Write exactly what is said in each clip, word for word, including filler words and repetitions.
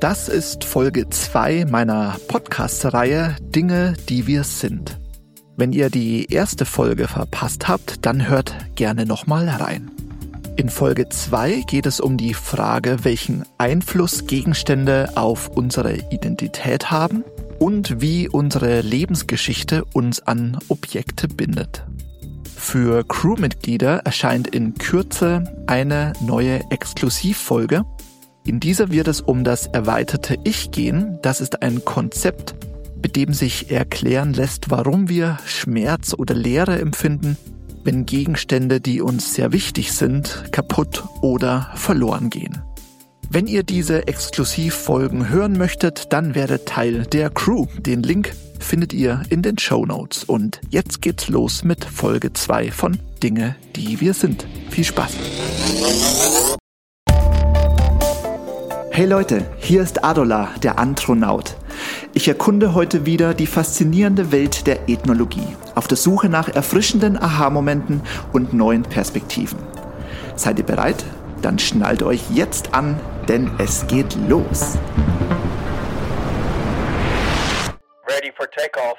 Das ist Folge zwei meiner Podcast-Reihe Dinge, die wir sind. Wenn ihr die erste Folge verpasst habt, dann hört gerne nochmal rein. In Folge zwei geht es um die Frage, welchen Einfluss Gegenstände auf unsere Identität haben und wie unsere Lebensgeschichte uns an Objekte bindet. Für Crewmitglieder erscheint in Kürze eine neue Exklusivfolge. In dieser wird es um das erweiterte Ich gehen. Das ist ein Konzept, mit dem sich erklären lässt, warum wir Schmerz oder Leere empfinden, wenn Gegenstände, die uns sehr wichtig sind, kaputt oder verloren gehen. Wenn ihr diese Exklusivfolgen hören möchtet, dann werdet Teil der Crew. Den Link findet ihr in den Shownotes. Und jetzt geht's los mit Folge zwei von Dinge, die wir sind. Viel Spaß! Hey Leute, hier ist Adola, der Antronaut. Ich erkunde heute wieder die faszinierende Welt der Ethnologie, auf der Suche nach erfrischenden Aha-Momenten und neuen Perspektiven. Seid ihr bereit? Dann schnallt euch jetzt an, denn es geht los. Ready for takeoff.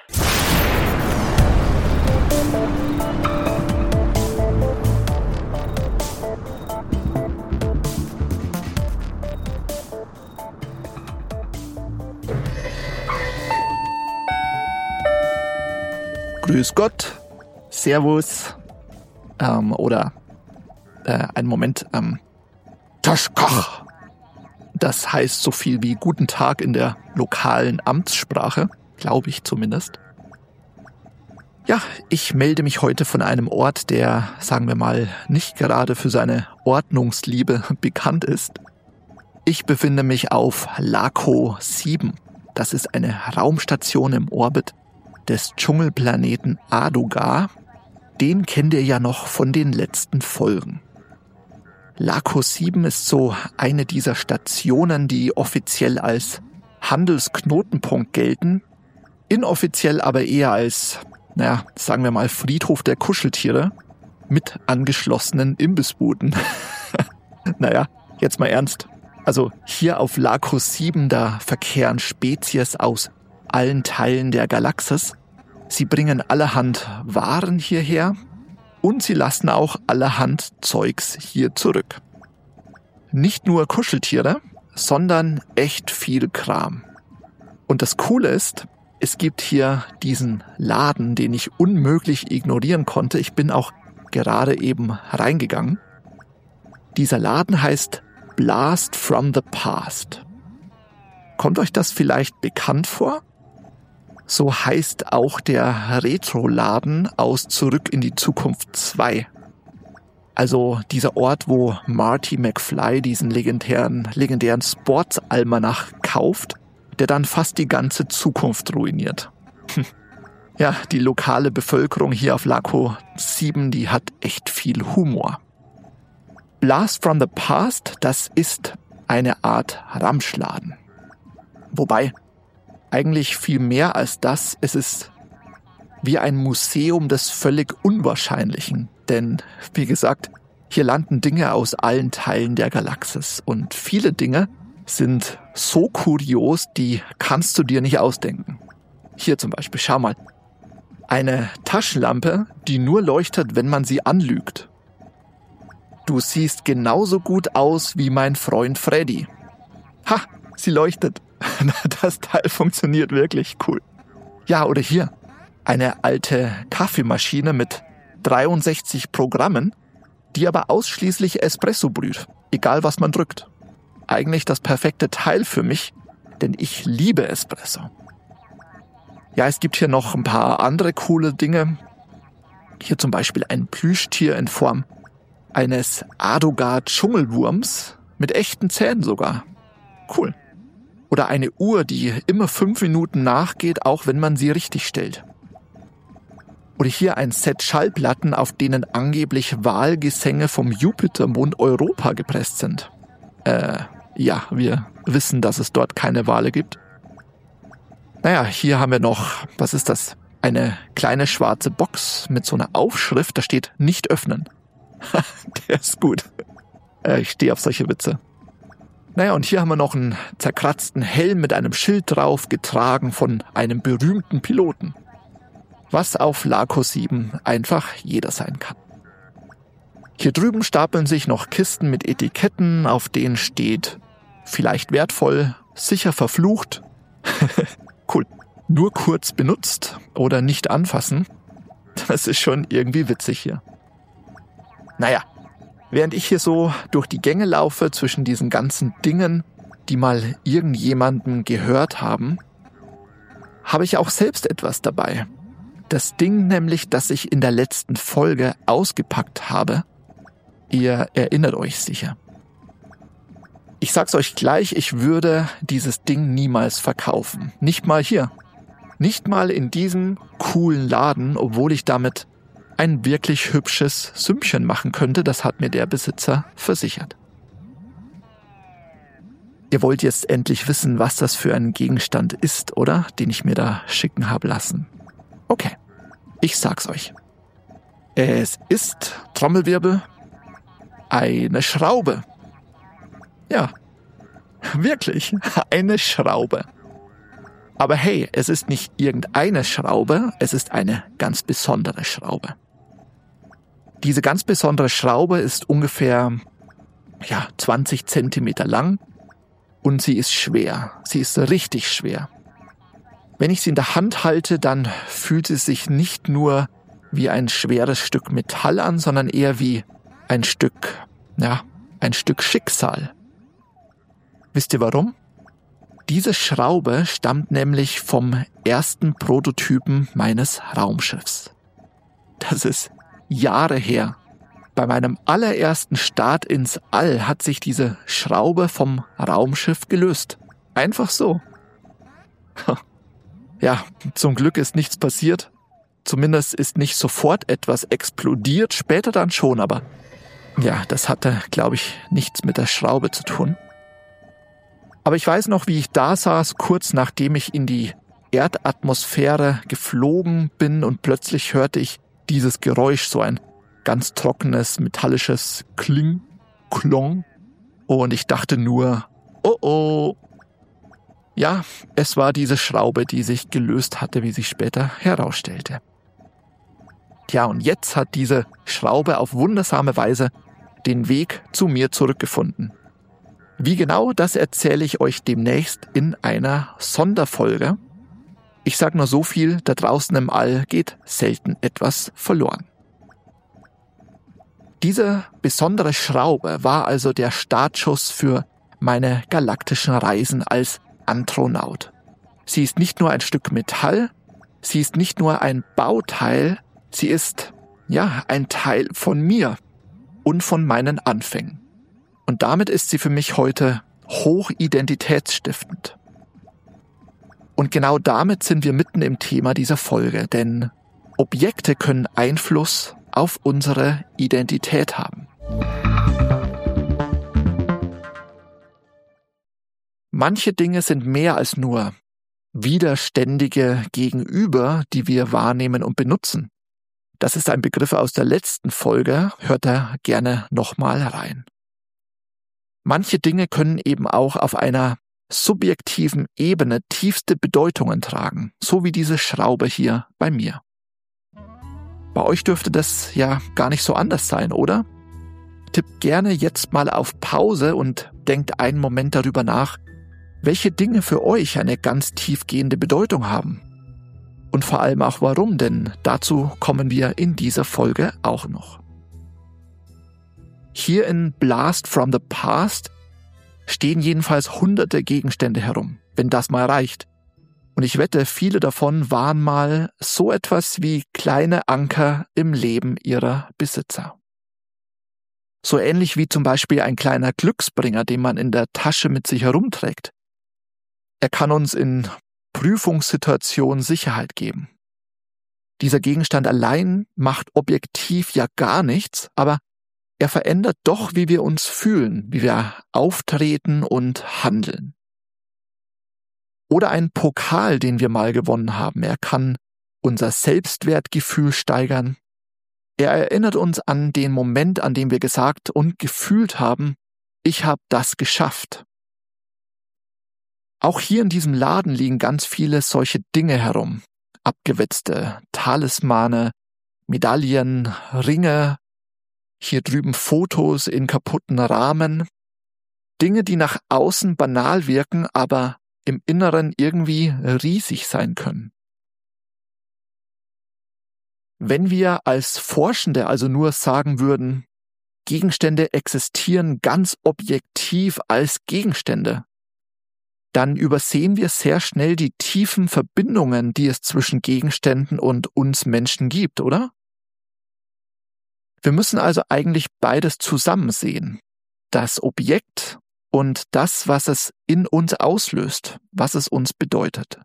Grüß Gott, Servus, ähm, oder äh, einen Moment, ähm, Taschkach. Das heißt so viel wie Guten Tag in der lokalen Amtssprache, glaube ich zumindest. Ja, ich melde mich heute von einem Ort, der, sagen wir mal, nicht gerade für seine Ordnungsliebe bekannt ist. Ich befinde mich auf Laco sieben. Das ist eine Raumstation im Orbit des Dschungelplaneten Adogar. Den kennt ihr ja noch von den letzten Folgen. Laco sieben ist so eine dieser Stationen, die offiziell als Handelsknotenpunkt gelten, inoffiziell aber eher als, naja, sagen wir mal, Friedhof der Kuscheltiere mit angeschlossenen Imbissbuden. Naja, jetzt mal ernst. Also hier auf Laco sieben, da verkehren Spezies aus allen Teilen der Galaxis. Sie bringen allerhand Waren hierher und sie lassen auch allerhand Zeugs hier zurück. Nicht nur Kuscheltiere, sondern echt viel Kram. Und das Coole ist, es gibt hier diesen Laden, den ich unmöglich ignorieren konnte. Ich bin auch gerade eben reingegangen. Dieser Laden heißt Blast from the Past. Kommt euch das vielleicht bekannt vor? So heißt auch der Retro-Laden aus Zurück in die Zukunft zwei. Also dieser Ort, wo Marty McFly diesen legendären, legendären Sportsalmanach kauft, der dann fast die ganze Zukunft ruiniert. Ja, die lokale Bevölkerung hier auf Laco sieben, die hat echt viel Humor. Blast from the Past, das ist eine Art Ramschladen. Wobei, eigentlich viel mehr als das, es ist wie ein Museum des völlig Unwahrscheinlichen. Denn, wie gesagt, hier landen Dinge aus allen Teilen der Galaxis. Und viele Dinge sind so kurios, die kannst du dir nicht ausdenken. Hier zum Beispiel, schau mal. Eine Taschenlampe, die nur leuchtet, wenn man sie anlügt. Du siehst genauso gut aus wie mein Freund Freddy. Ha, sie leuchtet. Das Teil funktioniert wirklich cool. Ja, oder hier. Eine alte Kaffeemaschine mit dreiundsechzig Programmen, die aber ausschließlich Espresso brüht. Egal was man drückt. Eigentlich das perfekte Teil für mich, denn ich liebe Espresso. Ja, es gibt hier noch ein paar andere coole Dinge. Hier zum Beispiel ein Plüschtier in Form eines Adogar-Dschungelwurms mit echten Zähnen sogar. Cool. Oder eine Uhr, die immer fünf Minuten nachgeht, auch wenn man sie richtig stellt. Oder hier ein Set Schallplatten, auf denen angeblich Wahlgesänge vom Jupitermond Europa gepresst sind. Äh, ja, wir wissen, dass es dort keine Wale gibt. Naja, hier haben wir noch, was ist das? Eine kleine schwarze Box mit so einer Aufschrift, da steht nicht öffnen. Der ist gut. Äh, ich stehe auf solche Witze. Naja, und hier haben wir noch einen zerkratzten Helm mit einem Schild drauf, getragen von einem berühmten Piloten. Was auf Laco sieben einfach jeder sein kann. Hier drüben stapeln sich noch Kisten mit Etiketten, auf denen steht: vielleicht wertvoll, sicher verflucht, cool, nur kurz benutzt oder nicht anfassen. Das ist schon irgendwie witzig hier. Naja, während ich hier so durch die Gänge laufe zwischen diesen ganzen Dingen, die mal irgendjemanden gehört haben, habe ich auch selbst etwas dabei. Das Ding nämlich, das ich in der letzten Folge ausgepackt habe. Ihr erinnert euch sicher. Ich sag's euch gleich, ich würde dieses Ding niemals verkaufen. Nicht mal hier. Nicht mal in diesem coolen Laden, obwohl ich damit ein wirklich hübsches Sümmchen machen könnte, das hat mir der Besitzer versichert. Ihr wollt jetzt endlich wissen, was das für ein Gegenstand ist, oder? Den ich mir da schicken habe lassen. Okay, ich sag's euch. Es ist, Trommelwirbel, eine Schraube. Ja, wirklich, eine Schraube. Aber hey, es ist nicht irgendeine Schraube, es ist eine ganz besondere Schraube. Diese ganz besondere Schraube ist ungefähr ja, zwanzig Zentimeter lang und sie ist schwer. Sie ist richtig schwer. Wenn ich sie in der Hand halte, dann fühlt sie sich nicht nur wie ein schweres Stück Metall an, sondern eher wie ein Stück, ja, ein Stück Schicksal. Wisst ihr warum? Diese Schraube stammt nämlich vom ersten Prototypen meines Raumschiffs. Das ist Jahre her. Bei meinem allerersten Start ins All hat sich diese Schraube vom Raumschiff gelöst. Einfach so. Ja, zum Glück ist nichts passiert. Zumindest ist nicht sofort etwas explodiert, später dann schon, aber ja, das hatte, glaube ich, nichts mit der Schraube zu tun. Aber ich weiß noch, wie ich da saß, kurz nachdem ich in die Erdatmosphäre geflogen bin und plötzlich hörte ich dieses Geräusch, so ein ganz trockenes, metallisches Kling, Klong. Und ich dachte nur, oh oh. Ja, es war diese Schraube, die sich gelöst hatte, wie sich später herausstellte. Tja, und jetzt hat diese Schraube auf wundersame Weise den Weg zu mir zurückgefunden. Wie genau, das erzähle ich euch demnächst in einer Sonderfolge. Ich sage nur so viel, da draußen im All geht selten etwas verloren. Diese besondere Schraube war also der Startschuss für meine galaktischen Reisen als Astronaut. Sie ist nicht nur ein Stück Metall, sie ist nicht nur ein Bauteil, sie ist, ja, ein Teil von mir und von meinen Anfängen. Und damit ist sie für mich heute hochidentitätsstiftend. Und genau damit sind wir mitten im Thema dieser Folge, denn Objekte können Einfluss auf unsere Identität haben. Manche Dinge sind mehr als nur widerständige Gegenüber, die wir wahrnehmen und benutzen. Das ist ein Begriff aus der letzten Folge, hört da gerne nochmal rein. Manche Dinge können eben auch auf einer subjektiven Ebene tiefste Bedeutungen tragen, so wie diese Schraube hier bei mir. Bei euch dürfte das ja gar nicht so anders sein, oder? Tippt gerne jetzt mal auf Pause und denkt einen Moment darüber nach, welche Dinge für euch eine ganz tiefgehende Bedeutung haben. Und vor allem auch warum, denn dazu kommen wir in dieser Folge auch noch. Hier in Blast from the Past stehen jedenfalls hunderte Gegenstände herum, wenn das mal reicht. Und ich wette, viele davon waren mal so etwas wie kleine Anker im Leben ihrer Besitzer. So ähnlich wie zum Beispiel ein kleiner Glücksbringer, den man in der Tasche mit sich herumträgt. Er kann uns in Prüfungssituationen Sicherheit geben. Dieser Gegenstand allein macht objektiv ja gar nichts, aber er verändert doch, wie wir uns fühlen, wie wir auftreten und handeln. Oder ein Pokal, den wir mal gewonnen haben. Er kann unser Selbstwertgefühl steigern. Er erinnert uns an den Moment, an dem wir gesagt und gefühlt haben, ich habe das geschafft. Auch hier in diesem Laden liegen ganz viele solche Dinge herum. Abgewetzte Talismane, Medaillen, Ringe, hier drüben Fotos in kaputten Rahmen. Dinge, die nach außen banal wirken, aber im Inneren irgendwie riesig sein können. Wenn wir als Forschende also nur sagen würden, Gegenstände existieren ganz objektiv als Gegenstände, dann übersehen wir sehr schnell die tiefen Verbindungen, die es zwischen Gegenständen und uns Menschen gibt, oder? Wir müssen also eigentlich beides zusammen sehen. Das Objekt und das, was es in uns auslöst, was es uns bedeutet.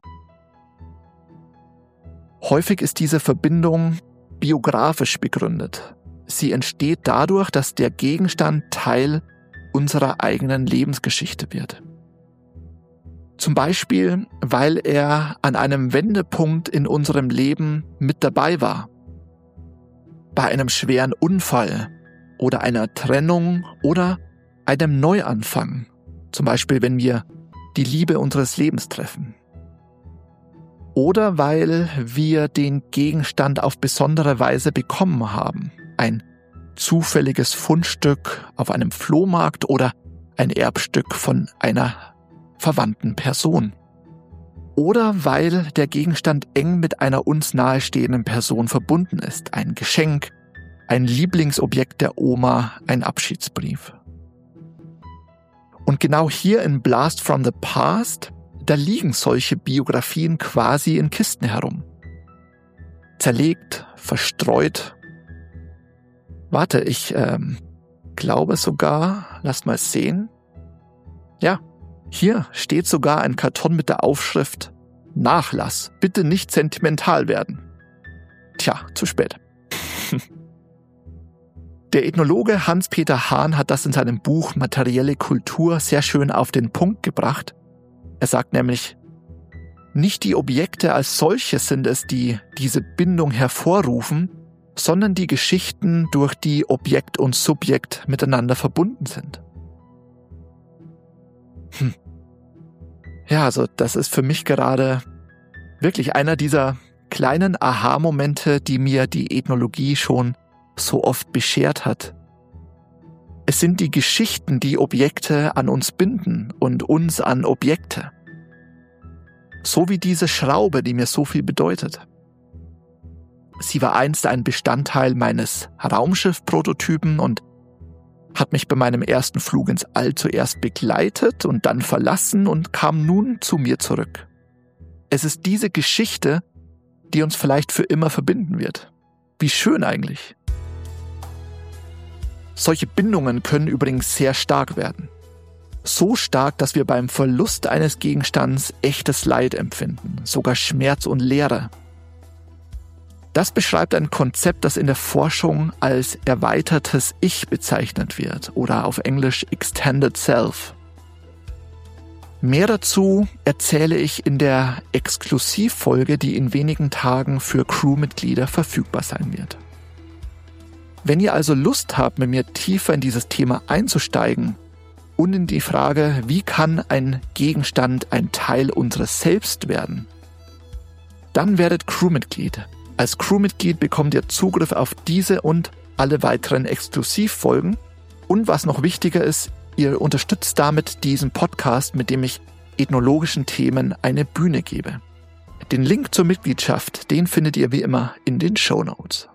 Häufig ist diese Verbindung biografisch begründet. Sie entsteht dadurch, dass der Gegenstand Teil unserer eigenen Lebensgeschichte wird. Zum Beispiel, weil er an einem Wendepunkt in unserem Leben mit dabei war. Bei einem schweren Unfall oder einer Trennung oder einem Neuanfang. Zum Beispiel, wenn wir die Liebe unseres Lebens treffen. Oder weil wir den Gegenstand auf besondere Weise bekommen haben. Ein zufälliges Fundstück auf einem Flohmarkt oder ein Erbstück von einer verwandten Person. Oder weil der Gegenstand eng mit einer uns nahestehenden Person verbunden ist. Ein Geschenk, ein Lieblingsobjekt der Oma, ein Abschiedsbrief. Und genau hier in Blast from the Past, da liegen solche Biografien quasi in Kisten herum. Zerlegt, verstreut. Warte, ich ähm, glaube sogar, lass mal sehen. Ja, hier steht sogar ein Karton mit der Aufschrift Nachlass, bitte nicht sentimental werden. Tja, zu spät. Der Ethnologe Hans-Peter Hahn hat das in seinem Buch Materielle Kultur sehr schön auf den Punkt gebracht. Er sagt nämlich, nicht die Objekte als solche sind es, die diese Bindung hervorrufen, sondern die Geschichten, durch die Objekt und Subjekt miteinander verbunden sind. Hm. Ja, also das ist für mich gerade wirklich einer dieser kleinen Aha-Momente, die mir die Ethnologie schon so oft beschert hat. Es sind die Geschichten, die Objekte an uns binden und uns an Objekte. So wie diese Schraube, die mir so viel bedeutet. Sie war einst ein Bestandteil meines Raumschiff-Prototypen und hat mich bei meinem ersten Flug ins All zuerst begleitet und dann verlassen und kam nun zu mir zurück. Es ist diese Geschichte, die uns vielleicht für immer verbinden wird. Wie schön eigentlich. Solche Bindungen können übrigens sehr stark werden. So stark, dass wir beim Verlust eines Gegenstands echtes Leid empfinden, sogar Schmerz und Leere. Das beschreibt ein Konzept, das in der Forschung als erweitertes Ich bezeichnet wird oder auf Englisch Extended Self. Mehr dazu erzähle ich in der Exklusivfolge, die in wenigen Tagen für Crewmitglieder verfügbar sein wird. Wenn ihr also Lust habt, mit mir tiefer in dieses Thema einzusteigen und in die Frage, wie kann ein Gegenstand ein Teil unseres Selbst werden, dann werdet Crewmitglied. Als Crewmitglied bekommt ihr Zugriff auf diese und alle weiteren Exklusivfolgen. Und was noch wichtiger ist, ihr unterstützt damit diesen Podcast, mit dem ich ethnologischen Themen eine Bühne gebe. Den Link zur Mitgliedschaft, den findet ihr wie immer in den Shownotes.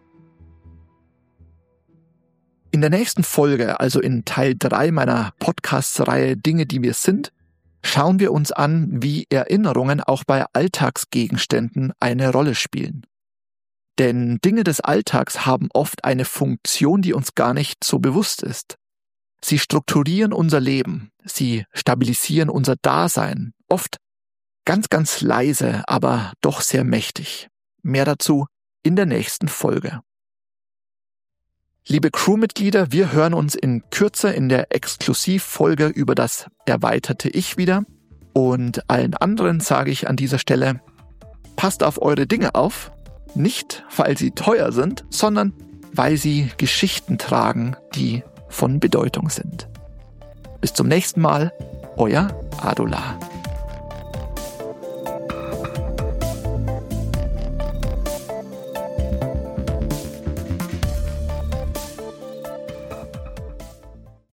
In der nächsten Folge, also in Teil drei meiner Podcast-Reihe Dinge, die wir sind, schauen wir uns an, wie Erinnerungen auch bei Alltagsgegenständen eine Rolle spielen. Denn Dinge des Alltags haben oft eine Funktion, die uns gar nicht so bewusst ist. Sie strukturieren unser Leben, sie stabilisieren unser Dasein, oft ganz, ganz leise, aber doch sehr mächtig. Mehr dazu in der nächsten Folge. Liebe Crewmitglieder, wir hören uns in Kürze in der Exklusivfolge über das erweiterte Ich wieder. Und allen anderen sage ich an dieser Stelle, passt auf eure Dinge auf. Nicht, weil sie teuer sind, sondern weil sie Geschichten tragen, die von Bedeutung sind. Bis zum nächsten Mal, euer Adolar.